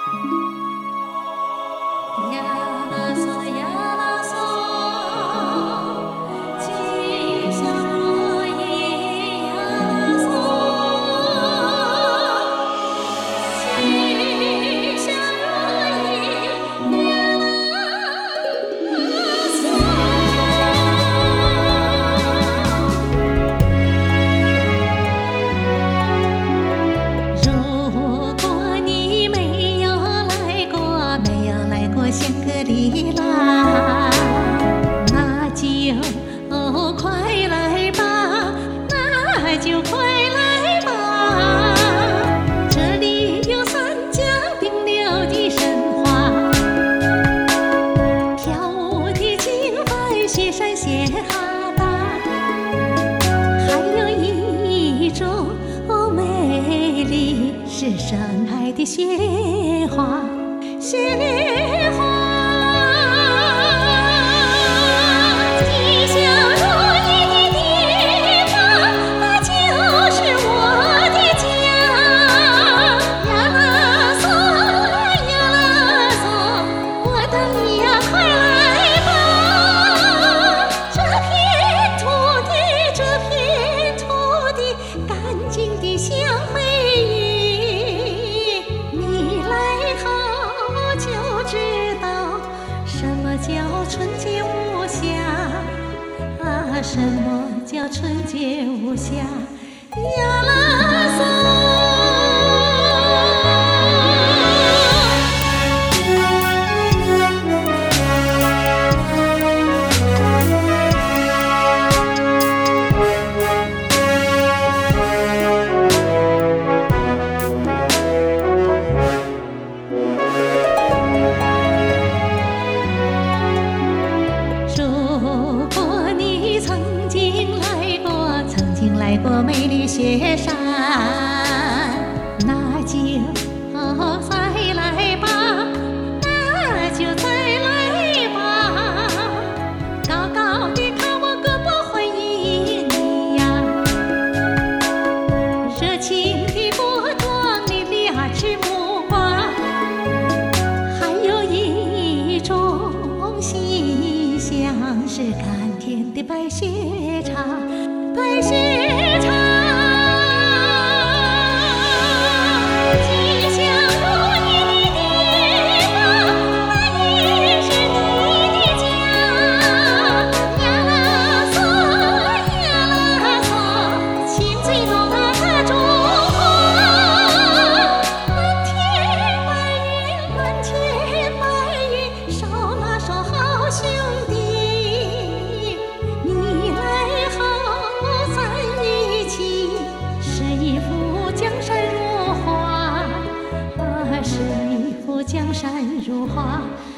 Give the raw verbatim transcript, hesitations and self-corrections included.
香格里拉，那就快来吧，那就快来吧。这里有三江并流的神话，跳舞的金白雪山雪哈达，还有一种美丽是盛开的雪花。雪花，吉祥如意的地方，那就是我的家。呀啦嗦，呀啦嗦，我等你呀，快来吧！这片土地，这片土地，干净的像美玉，你来好就知道什么叫纯洁无瑕啊，什么叫纯洁无瑕呀啦嗦。来过美丽雪山，那就再来吧，那就再来吧。高高的靠我胳膊欢迎你呀，热情的波光里两只木瓜，还有一种馨香是甘甜的白雪茶。白雪茶，吉祥如意的地方，那也是你的家。呀啦嗦，呀啦嗦，亲最浓的中华。蓝天白云，蓝天白云，手拉手好兄弟。你来好。江山如画，啊，是一幅江山如画。